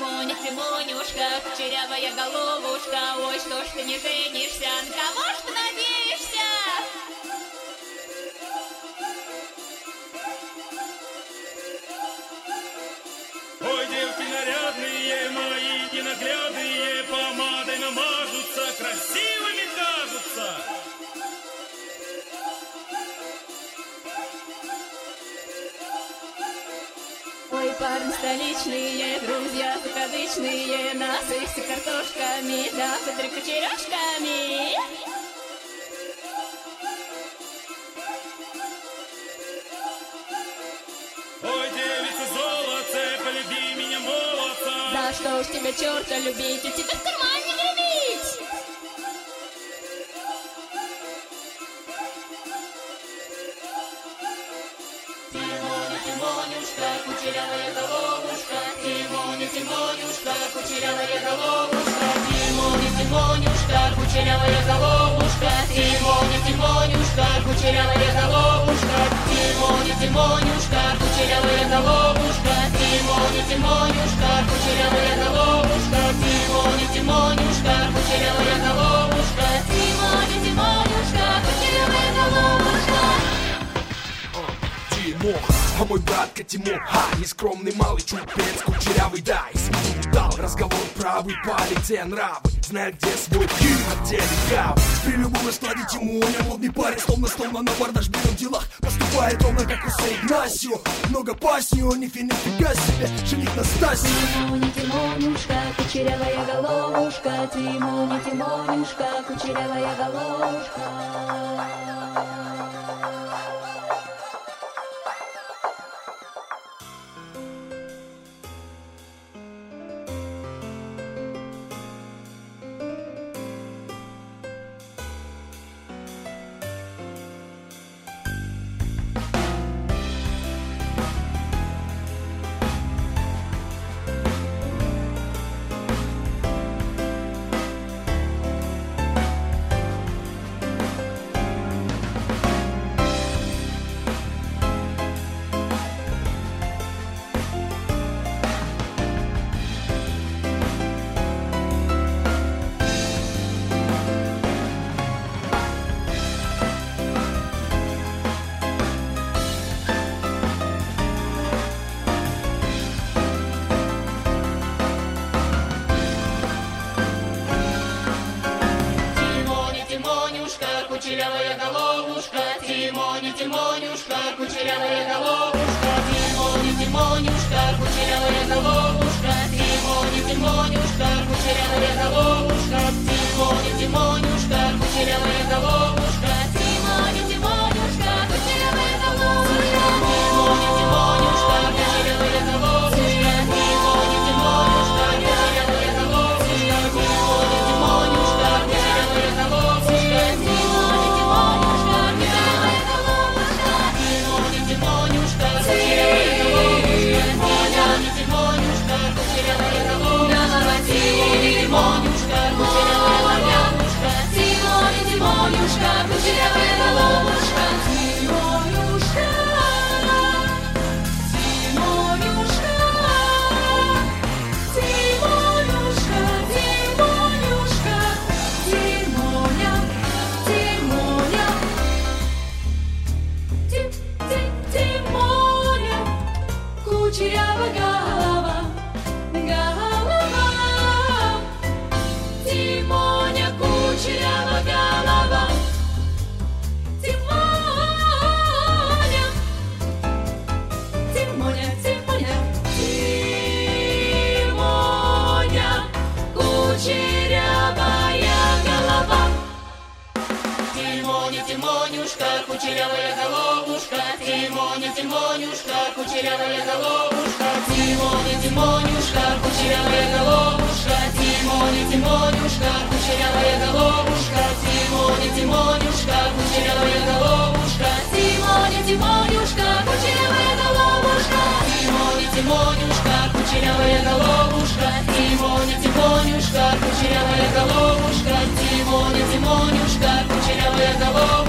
Тимоня, Тимонюшка, кучерявая головушка, ой, что ж ты не женишься, на кого ж ты надеешься? Ой, девки нарядные, мои ненаглядные, помадой намажутся, красивыми кажутся. Ой, парни столичные, друзья закадычные, насыпься картошками, да смотри кучеряшками. Ой, девица золотце, полюби меня, молодца. Да что уж тебя черта любить, у тебя в кармане гремить. Тимоня, Тимонюшка, кучерявая головушка, Тимоня, Тимонюшка, кучерявая головушка, Тимоня, Тимонюшка, кучерявая головушка, Тимоня, Тимонюшка, кучерявая головушка, Тимоня, Тимонюшка, кучерявая головушка, Тимоня, Тимонюшка, кучерявая головушка, Тимоня, Тимонюшка, кучерявая головушка, Тимоня, Тимонюшка, кучерявая головушка. Тимоха, а мой братка Тимоха, нескромный малый чупец, кучерявый, да, и смысл дал. Разговор правый, парень, где нравы, знает, где свой кир, а где легавый. При любом раскладе Тимоня, модный парень, словно на бардаж в делах. Поступает ровно как Усе Игнасио, много пассио, нифига себе, жених Настасью. Тимоня, Тимонюшка, кучерявая головушка, Тимоня, Тимонюшка, кучерявая головушка. Кучерявая головушка, Тимоня, Тимонюшка, кучерявая головушка, Тимоня, Тимонюшка, кучерявая головушка, Тимоня, Тимонюшка, кучерявая головушка, Тимоня, Тимонюшка, кучерявая головушка, Тимоня, Тимонюшка, кучерявая головушка, Тимоня, Тимонюшка, кучерявая головушка, Тимоня, Тимонюшка, кучерявая головушка, Тимоня, Тимонюшка, кучерявая головушка. Кучерявая голова, голова, Тимоня, кучерявая голова, Тимоня, Тимоня, Тимоня, Тимоня, кучерявая голова. Тимоня, Тимонюшка, кучерявая головушка, Тимоня, Тимонюшка, кучерявая головушка, Тимоня, Тимонюшка, кучерявая головушка, Тимоня, Тимонюшка, кучерявая головушка, Тимоня, Тимонюшка, кучерявая головушка, Тимоня, Тимонюшка, кучерявая головушка, Тимоня, Тимонюшка, кучерявая головушка, Тимоня, Тимонюшка, кучерявая головушка, Тимоня, Тимонюшка, кучерявая головушка.